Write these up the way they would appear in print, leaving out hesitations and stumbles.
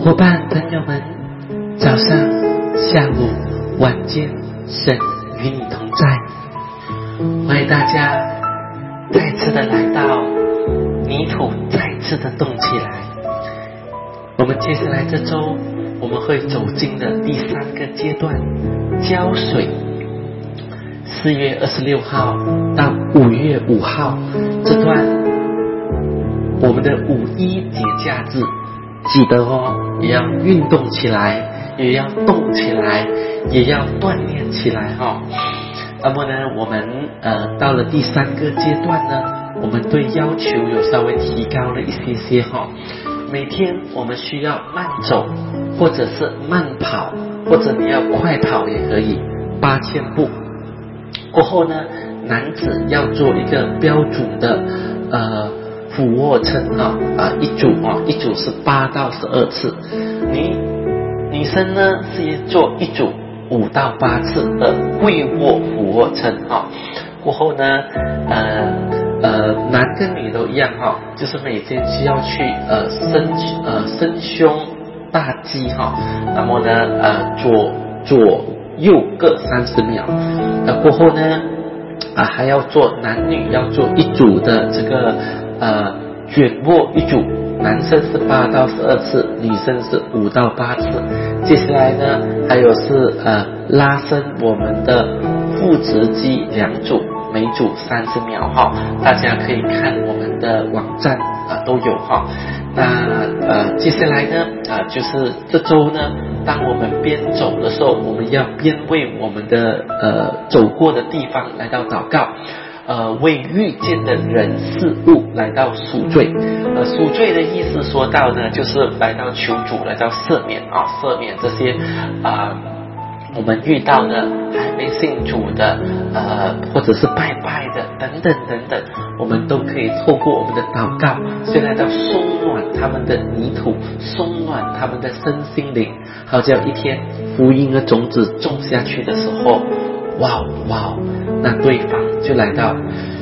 伙伴朋友们，早上、下午、晚间，神与你同在。欢迎大家再次的来到泥土，再次的动起来。我们接下来这周我们会走进的第3个阶段，浇水。4月26号到5月5号这段我们的5·1节假日，记得哦，也要运动起来，也要动起来，也要锻炼起来哈。那么呢，我们到了第3个阶段呢，我们对要求有稍微提高了一些哈。每天我们需要慢走，或者是慢跑，或者你要快跑也可以，8000步。过后呢，男子要做一个标准的俯卧撑一组是8到12次。女生呢是做一组5到8次的跪卧俯卧撑过后呢男跟女都一样就是每天需要去伸胸大肌那么呢左右各30秒，过后呢还要做男女要做一组的这个卷卧一组，男生是8到12次，女生是5到8次。接下来呢还有是拉伸我们的腹直肌2组，每组30秒大家可以看我们的网站都有那接下来呢就是这周呢，当我们边走的时候，我们要边为我们的走过的地方来到祷告，为遇见的人事物来到赎罪。赎罪的意思说到呢，就是来到求主，来到赦免赦免这些我们遇到的还没信主的或者是拜拜的等等，我们都可以透过我们的祷告，先来到松暖他们的泥土，松暖他们的身心灵，好叫一天福音的种子种下去的时候，哇，那对方就来到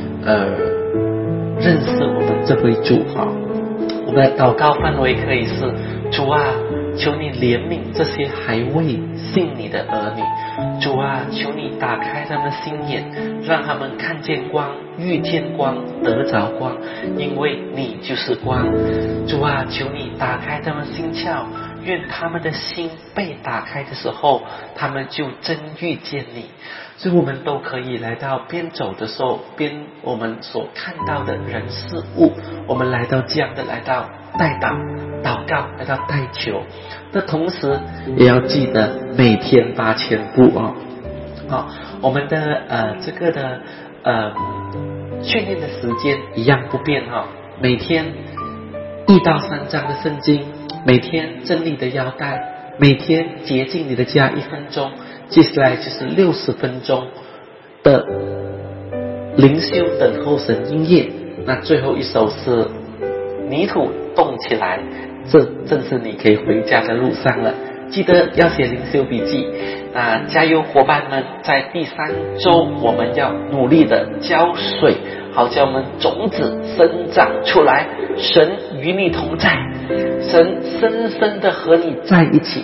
认识我们这位主我们的祷告范围可以是：主啊，求你怜悯这些还未信你的儿女。主啊，求你打开他们心眼，让他们看见光，遇见光，得着光，因为你就是光。主啊，求你打开他们心窍，愿他们的心被打开的时候，他们就真遇见你。所以我们都可以来到边走的时候，边我们所看到的人事物，我们来到这样的来到代祷告，来到代求。那同时也要记得每天8000步我们的这个的训练的时间一样不变每天1到3章的圣经，每天真理的腰带，每天洁净你的家1分钟，接下来就是60分钟的灵修等候神音乐，那最后一首是泥土动起来，这正是你可以回家的路上了。记得要写灵修笔记加油伙伴们，在第3周我们要努力的浇水，好叫我们种子生长出来。神与你同在，神深深的和你在一起。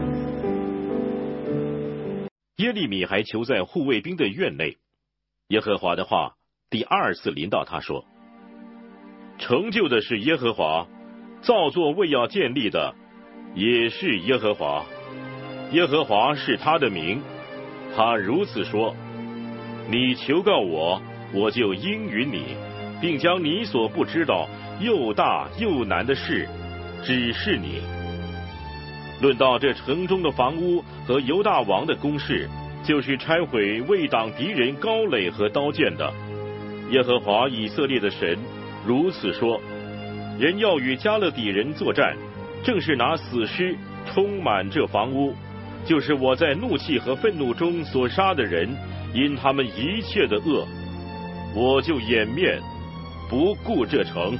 耶利米还囚在护卫兵的院内，耶和华的话第2次临到他说：成就的是耶和华，造作为要建立的也是耶和华，耶和华是他的名。他如此说：你求告我，我就应允你，并将你所不知道又大又难的事指示你。论到这城中的房屋和犹大王的宫室，就是拆毁为挡敌人高垒和刀剑的。耶和华以色列的神如此说：人要与加勒底人作战，正是拿死尸充满这房屋，就是我在怒气和愤怒中所杀的人，因他们一切的恶，我就掩面不顾这城。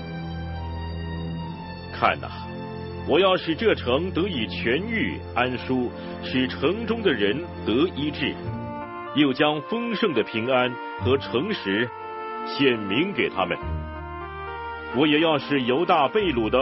看哪，我要使这城得以痊愈安舒，使城中的人得医治，又将丰盛的平安和诚实显明给他们。我也要使犹大被掳的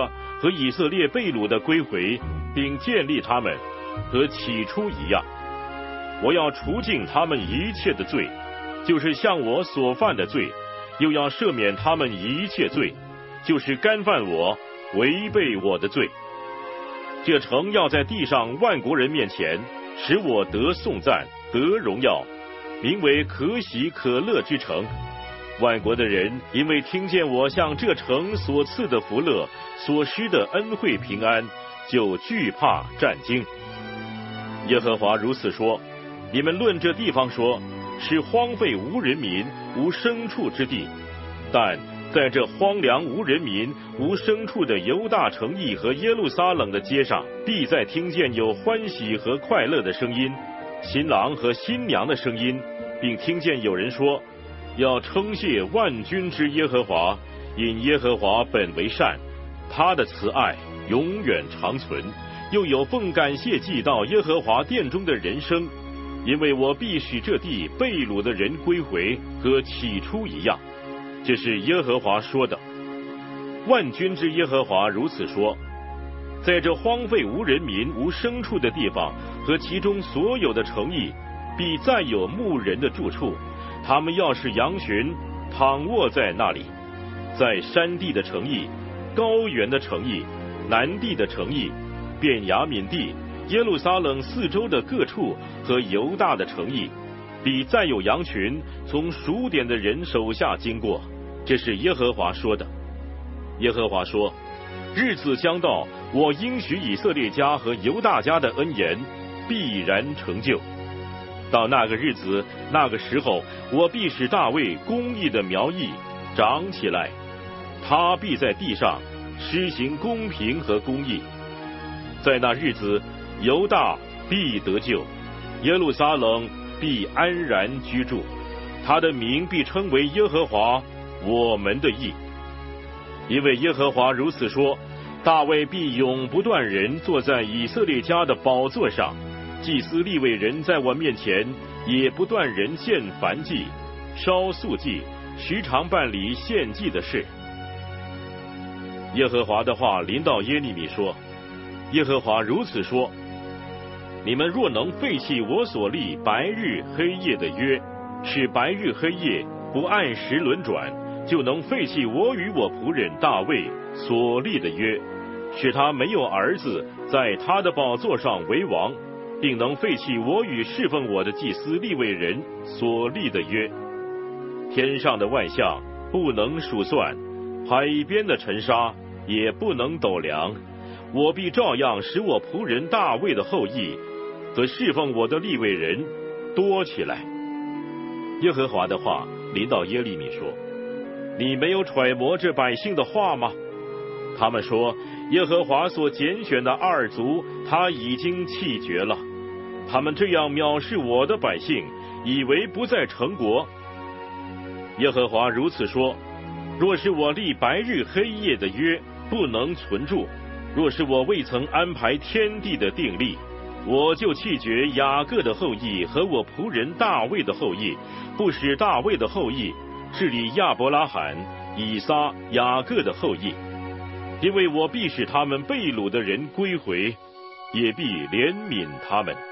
和以色列被掳的归回，并建立他们，和起初一样。我要除尽他们一切的罪，就是向我所犯的罪，又要赦免他们一切罪，就是干犯我、违背我的罪。这城要在地上万国人面前，使我得颂赞，得荣耀，名为可喜可乐之城。万国的人因为听见我向这城所赐的福乐，所施的恩惠平安，就惧怕战惊。耶和华如此说：你们论这地方说，是荒废无人民、无牲畜之地，但在这荒凉无人民、无牲畜的犹大城邑和耶路撒冷的街上，必再听见有欢喜和快乐的声音，新郎和新娘的声音，并听见有人说，要称谢万军之耶和华，因耶和华本为善，他的慈爱永远长存。又有奉感谢祭到耶和华殿中的人声，因为我必使这地被掳的人归回，和起初一样。这是耶和华说的。万军之耶和华如此说：在这荒废无人民、无牲畜的地方，和其中所有的城邑，必再有牧人的住处，他们要是羊群，躺卧在那里。在山地的城邑、高原的城邑、南地的城邑、便雅悯地、耶路撒冷四周的各处和犹大的城邑，必再有羊群从数点的人手下经过。这是耶和华说的。耶和华说：日子将到，我应许以色列家和犹大家的恩言必然成就。到那个日子，那个时候，我必使大卫公义的苗裔长起来，他必在地上施行公平和公义。在那日子，犹大必得救，耶路撒冷必安然居住，他的名必称为耶和华我们的义。因为耶和华如此说：大卫必永不断人坐在以色列家的宝座上，祭司利未人在我面前也不断人献燔祭、烧素祭，时常办理献祭的事。耶和华的话临到耶利米说：耶和华如此说：你们若能废弃我所立白日黑夜的约，使白日黑夜不按时轮转，就能废弃我与我仆人大卫所立的约，使他没有儿子在他的宝座上为王，并能废弃我与侍奉我的祭司利未人所立的约。天上的万象不能数算，海边的尘沙也不能斗量，我必照样使我仆人大卫的后裔和侍奉我的利未人多起来。耶和华的话临到耶利米说：你没有揣摩这百姓的话吗？他们说，耶和华所拣选的二族他已经弃绝了，他们这样藐视我的百姓，以为不在成国。耶和华如此说：若是我立白日黑夜的约不能存住，若是我未曾安排天地的定例，我就弃绝雅各的后裔和我仆人大卫的后裔，不使大卫的后裔治理亚伯拉罕、以撒、雅各的后裔，因为我必使他们被掳的人归回，也必怜悯他们。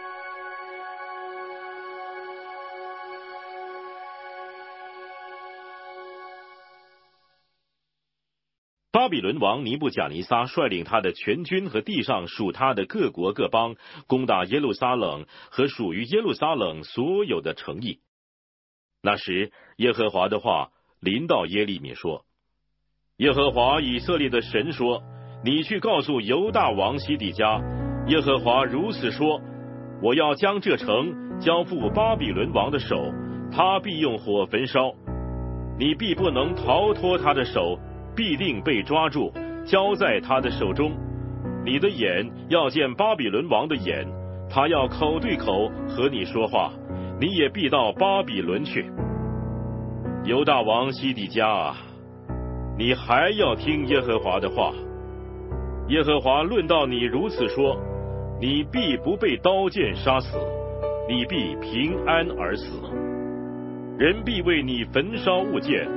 巴比伦王尼布甲尼撒率领他的全军和地上属他的各国各邦，攻打耶路撒冷和属于耶路撒冷所有的城邑。那时，耶和华的话临到耶利米说：耶和华以色列的神说，你去告诉犹大王西底家，耶和华如此说：我要将这城交付巴比伦王的手，他必用火焚烧，你必不能逃脱他的手，必定被抓住，交在他的手中。你的眼要见巴比伦王的眼，他要口对口和你说话，你也必到巴比伦去。犹大王西底家啊，你还要听耶和华的话。耶和华论到你如此说：你必不被刀剑杀死，你必平安而死。人必为你焚烧物件，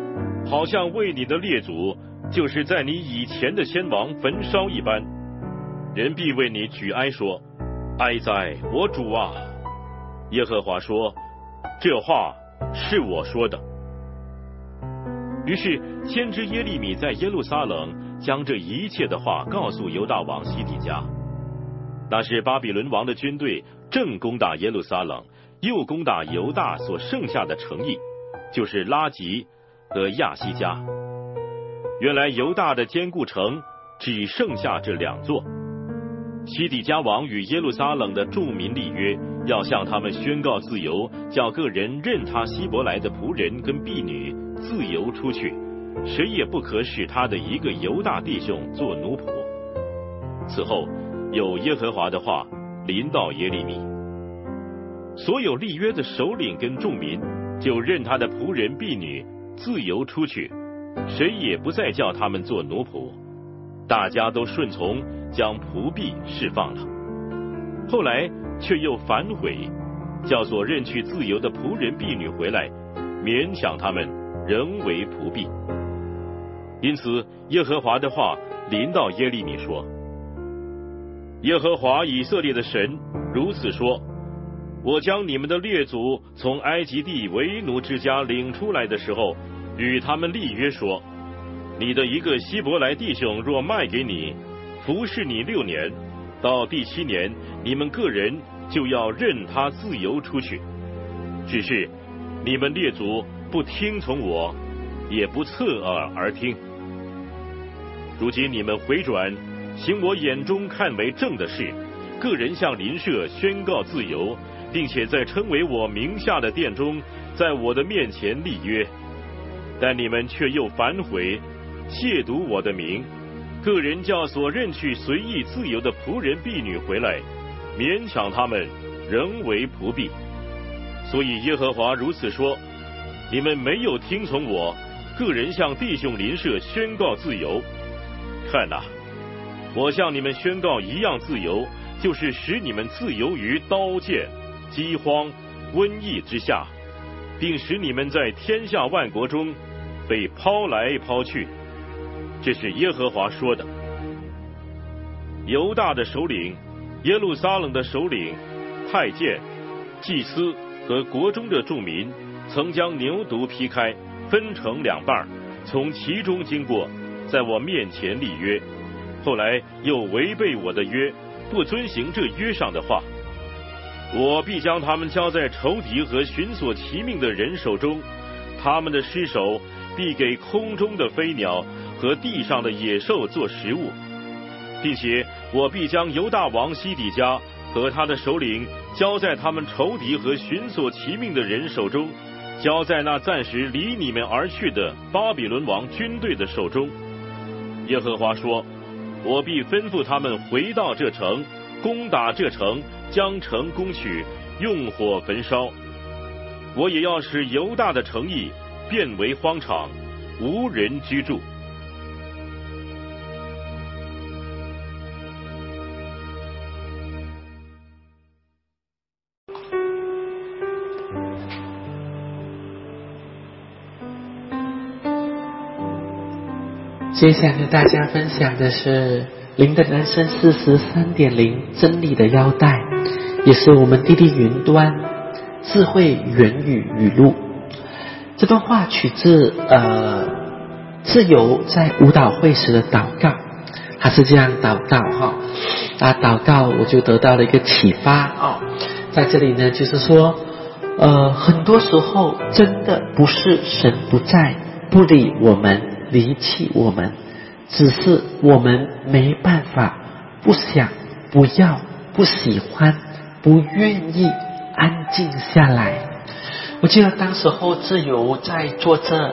好像为你的列祖，就是在你以前的先王焚烧一般。人必为你举哀说：哀哉，我主啊！耶和华说：这话是我说的。于是先知耶利米在耶路撒冷将这一切的话告诉犹大王西底家。那是巴比伦王的军队正攻打耶路撒冷，又攻打犹大所剩下的城邑，就是拉吉和亚西加。原来犹大的坚固城只剩下这2座。西底家王与耶路撒冷的众民立约，要向他们宣告自由，叫各人任他希伯来的仆人跟婢女自由出去，谁也不可使他的一个犹大弟兄做奴仆。此后有耶和华的话临到耶利米，所有立约的首领跟众民就任他的仆人婢女自由出去，谁也不再叫他们做奴仆，大家都顺从，将仆婢释放了。后来却又反悔，叫所任去自由的仆人婢女回来，勉强他们仍为仆婢。因此耶和华的话临到耶利米说：耶和华以色列的神如此说：我将你们的列祖从埃及地为奴之家领出来的时候，与他们立约说：你的一个希伯来弟兄若卖给你，服侍你6年，到第7年，你们个人就要任他自由出去。只是你们列祖不听从我，也不侧耳而听。如今你们回转，行我眼中看为正的事，个人向邻舍宣告自由，并且在称为我名下的殿中，在我的面前立约。但你们却又反悔，亵渎我的名，个人叫所任去随意自由的仆人婢女回来，勉强他们仍为仆婢。所以耶和华如此说：你们没有听从我，个人向弟兄邻舍宣告自由。看哪，我向你们宣告一样自由，就是使你们自由于刀剑、饥荒、瘟疫之下，并使你们在天下万国中被抛来抛去。这是耶和华说的。犹大的首领、耶路撒冷的首领、太监、祭司和国中的众民，曾将牛犊劈开，分成2半，从其中经过，在我面前立约。后来又违背我的约，不遵行这约上的话，我必将他们交在仇敌和寻索其命的人手中，他们的尸首必给空中的飞鸟和地上的野兽做食物，并且我必将犹大王西底家和他的首领交在他们仇敌和寻索其命的人手中，交在那暂时离你们而去的巴比伦王军队的手中。耶和华说：我必吩咐他们回到这城，攻打这城，将城攻取，用火焚烧。我也要使犹大的城邑变为荒场，无人居住。 接下来跟大家分享的是灵的人生43.0真理的腰带，也是我们滴滴云端智慧言语语录。这段话取自自由在舞蹈会时的祷告，他是这样祷告祷告我就得到了一个启发在这里呢，就是说很多时候真的不是神不在，不理我们，离弃我们，只是我们没办法，不想，不要，不喜欢，不愿意安静下来。我记得当时候自由在做这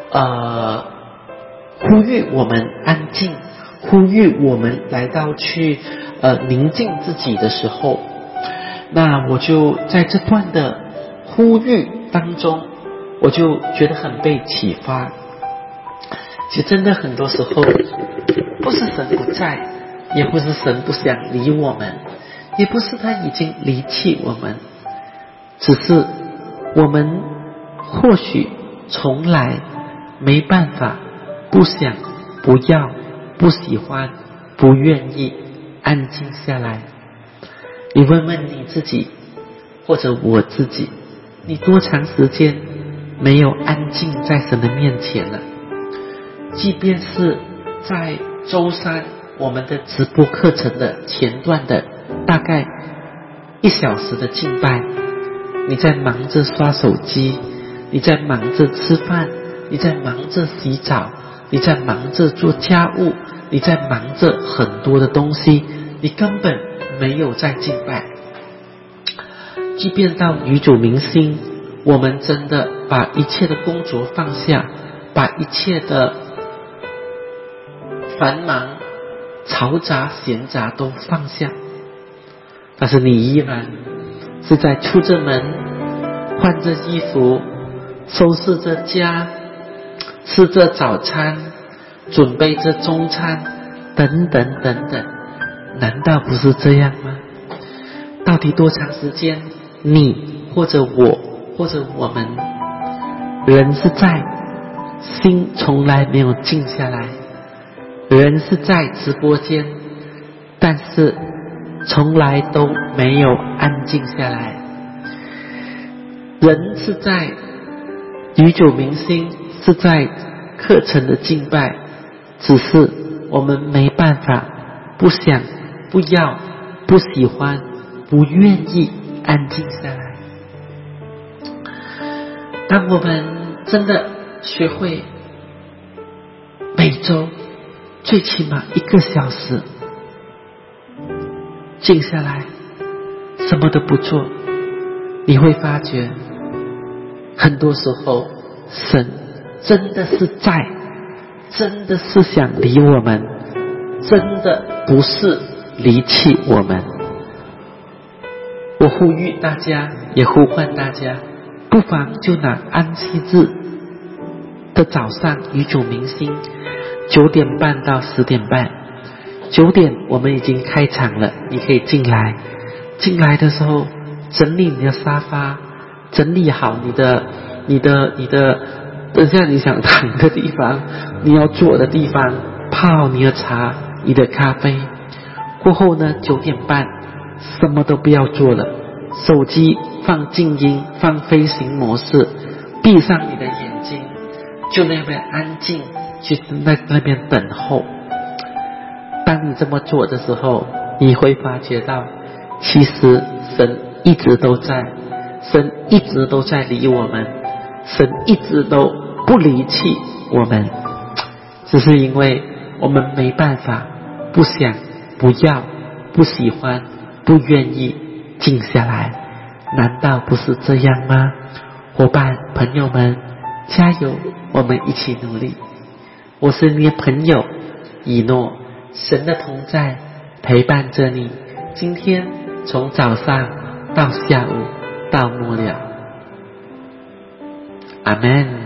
呼吁我们安静，呼吁我们来到去宁静自己的时候，那我就在这段的呼吁当中，我就觉得很被启发。其实真的很多时候不是神不在，也不是神不想理我们，也不是他已经离弃我们，只是我们或许从来没办法，不想，不要，不喜欢，不愿意安静下来。你问问你自己，或者我自己，你多长时间没有安静在神的面前了？即便是在周三我们的直播课程的前段的大概1小时的敬拜，你在忙着刷手机，你在忙着吃饭，你在忙着洗澡，你在忙着做家务，你在忙着很多的东西，你根本没有在敬拜。即便到与主明心，我们真的把一切的工作放下，把一切的繁忙、嘈杂、闲杂都放下，但是你依然是在出着门，换着衣服，收拾着家，吃着早餐，准备着中餐，等等等等，难道不是这样吗？到底多长时间，你或者我或者我们人是在心从来没有静下来，人是在直播间，但是从来都没有安静下来。人是在与主明心，是在课程的敬拜，只是我们没办法，不想，不要，不喜欢，不愿意安静下来。当我们真的学会每周最起码1个小时静下来，什么都不做，你会发觉很多时候神真的是在，真的是想理我们，真的不是离弃我们。我呼吁大家，也呼唤大家，不妨就拿安息日的早上与主明心，9点半到10点半。9点我们已经开场了，你可以进来。进来的时候，整理你的沙发，整理好你的，等下你想躺的地方，你要坐的地方，泡你的茶，你的咖啡。过后呢，9点半什么都不要做了，手机放静音，放飞行模式，闭上你的眼睛，就那边安静，就在那边等候。当你这么做的时候，你会发觉到，其实神一直都在，神一直都在理我们，神一直都不离弃我们，只是因为我们没办法，不想，不要，不喜欢，不愿意静下来。难道不是这样吗？伙伴朋友们，加油，我们一起努力。我是你的朋友以诺，神的同在陪伴着你，今天从早上到下午到末了。阿们。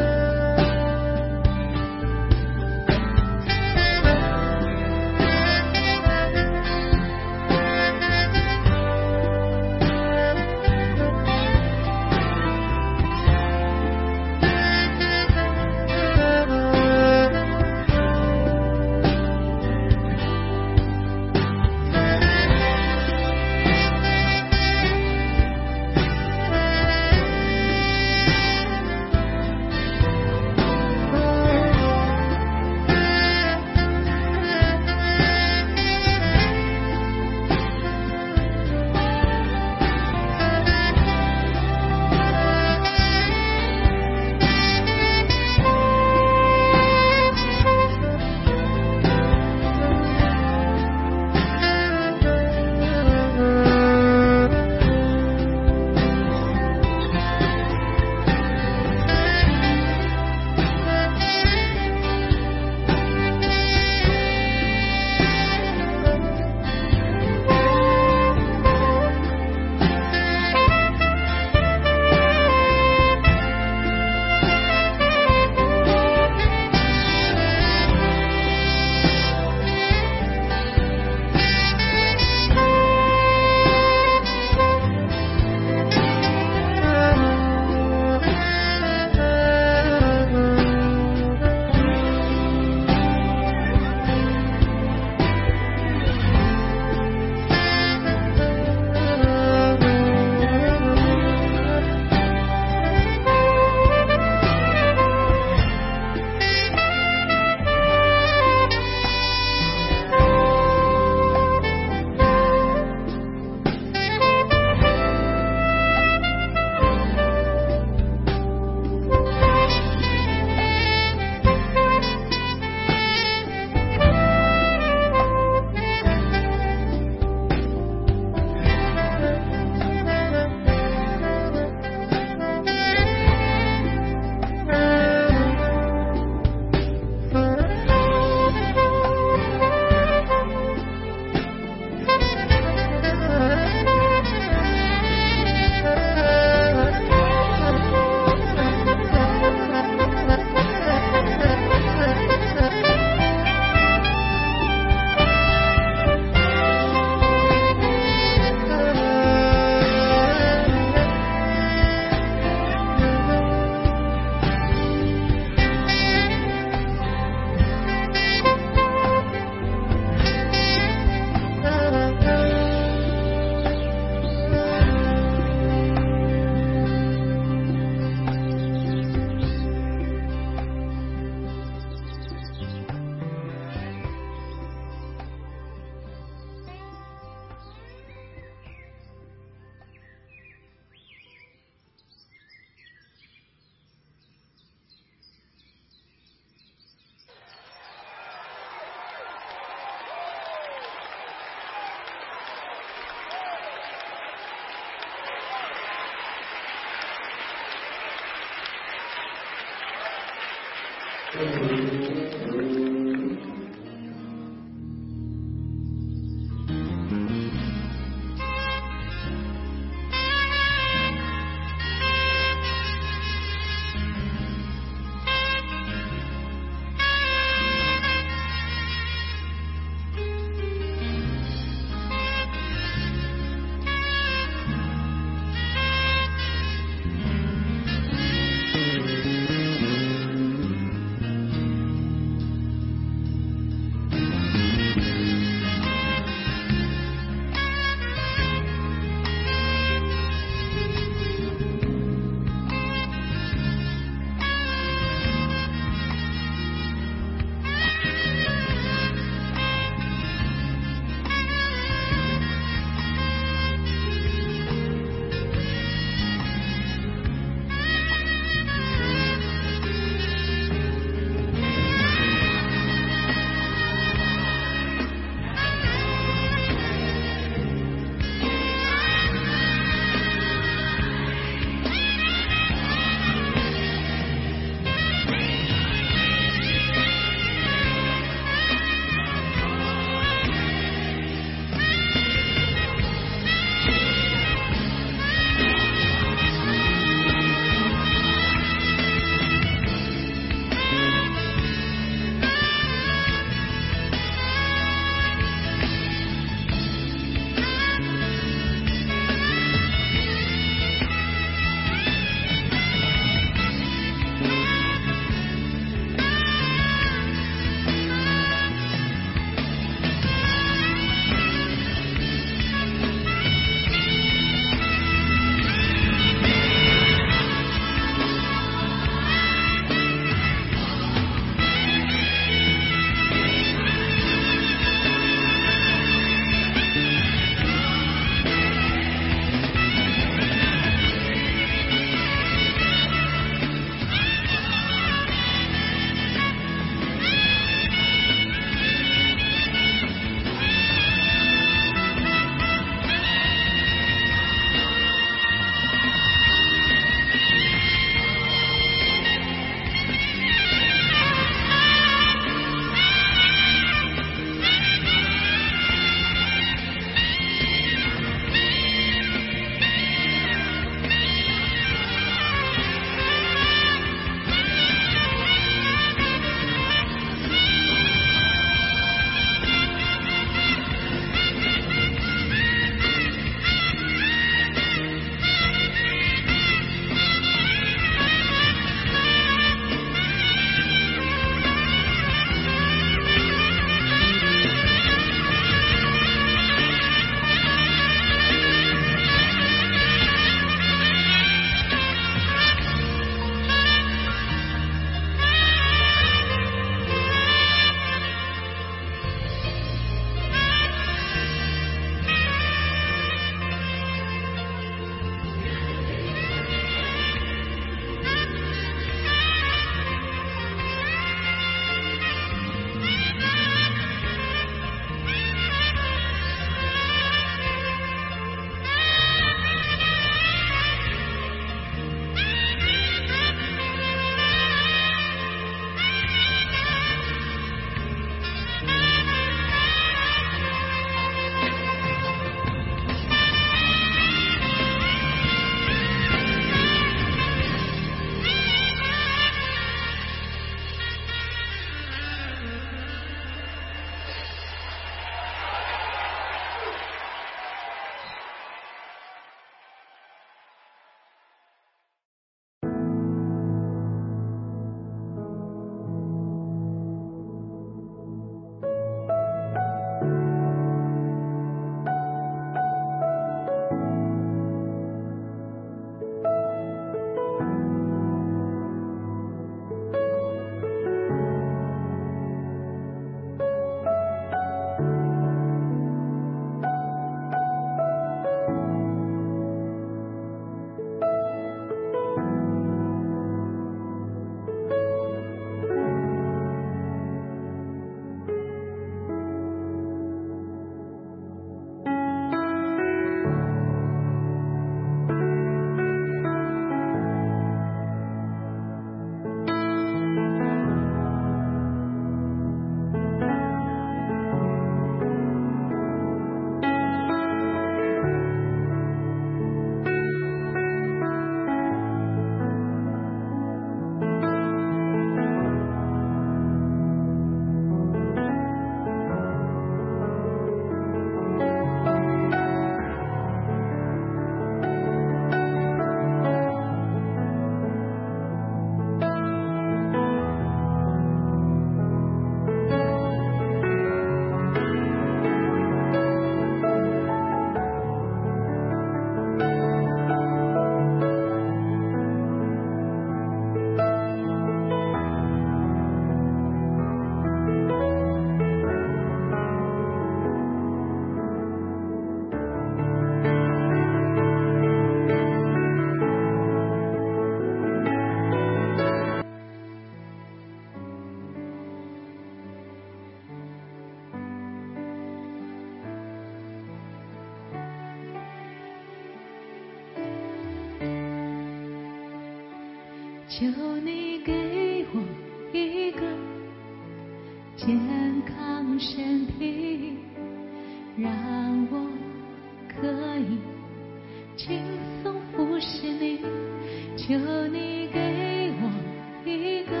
求你给我一个健康身体，让我可以轻松服侍你。求你给我一个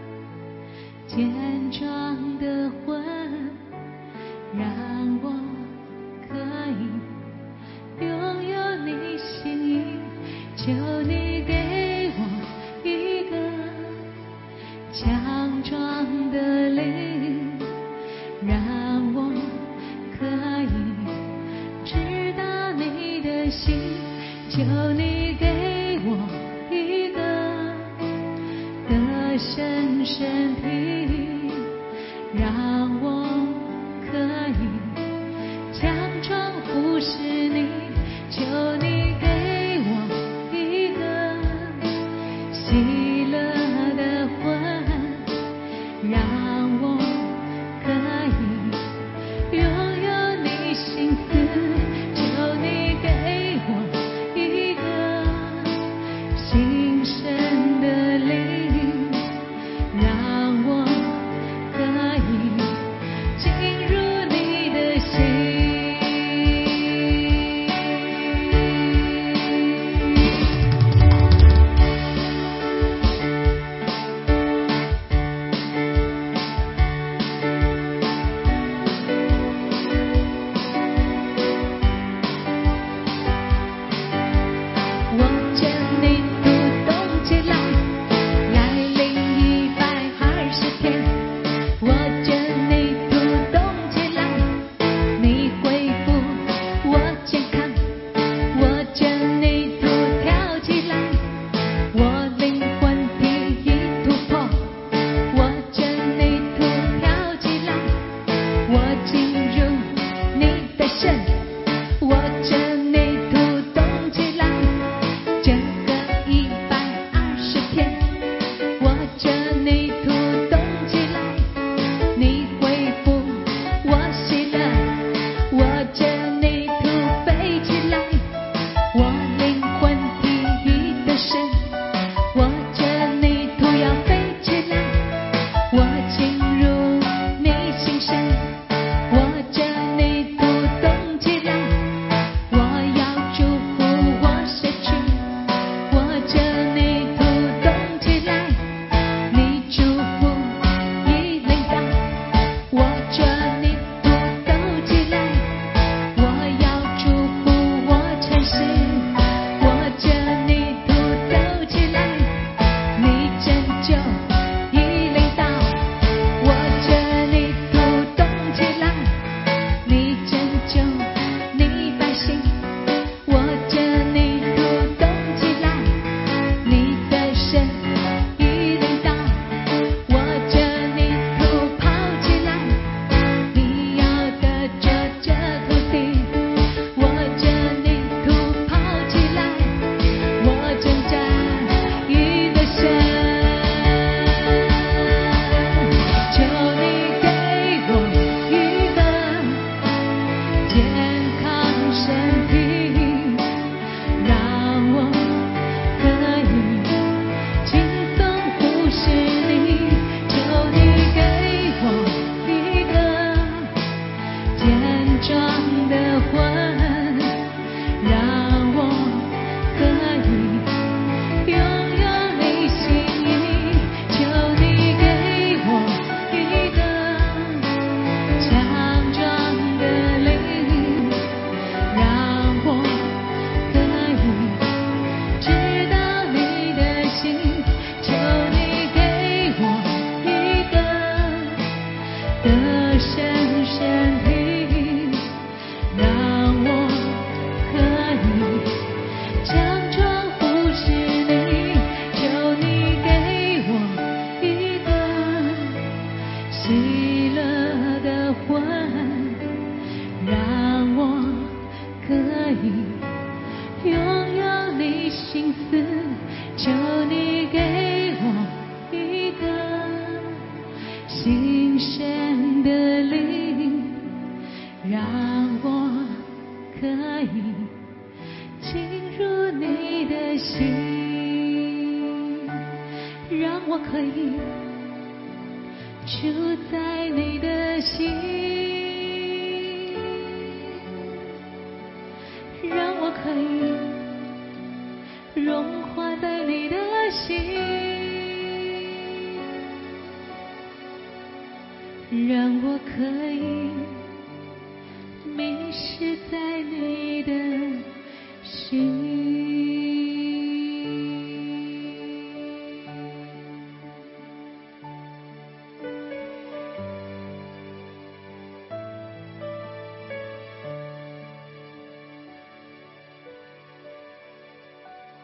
健壮的魂，让我可以拥有你心意。求你给我一个强壮的灵，让我可以知道你的心。求你给我一个得胜身体，让我可以强壮服侍你。求你给我一个喜乐的魂，让我可以拥有你心思。求你给我一个新生的灵，让我可以进入你的心。 我可以住在你的心，让我可以融化在你的心，让我可以迷失在你的心。